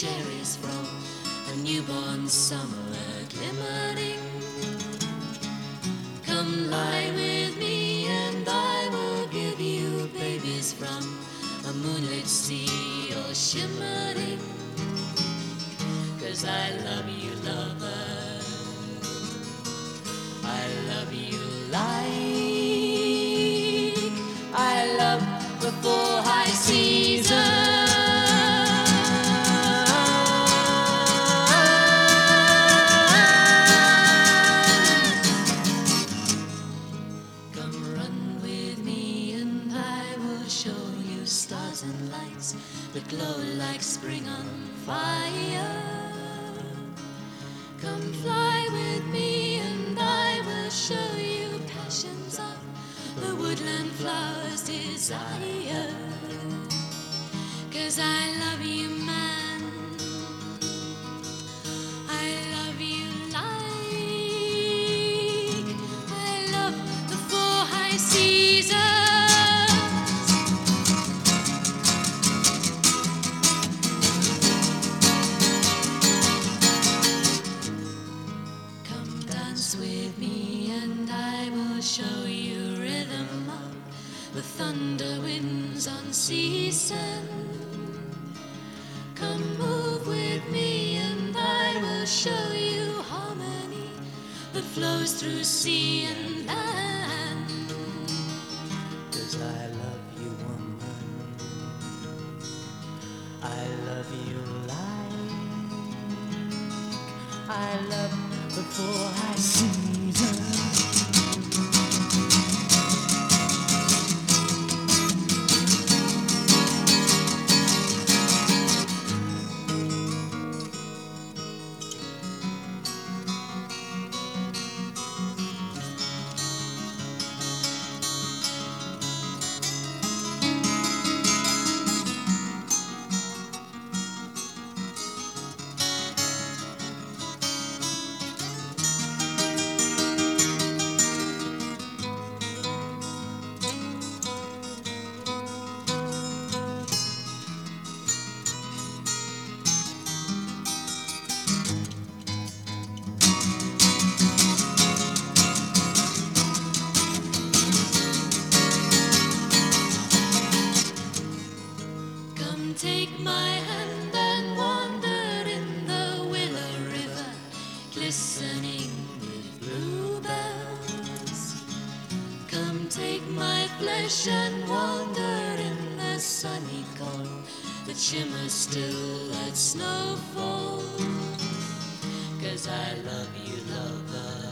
cherries from a newborn summer glimmering. Come lie with me and I will give you babies from a moonlit sea all shimmering. 'Cause I love you, lover, I love you like I love the four high seasons. Come run with me and I will show you stars and lights that glow like spring on fire. Come fly with me and I will show you passions of the woodland flowers' desire. 'Cause I love you, man, I love you like I love the four high seasons. Come dance with me and I will show you rhythm of the thunder winds on sea sand. Come move with me and I will show you harmony that flows through sea and land. 'Cause I love you, woman, I love you like I love the four high seasons. Take my hand and wander in the willow river, glistening with bluebells. Come take my flesh and wander in the sunny cold that shimmers still at snowfall. 'Cause I love you, lover,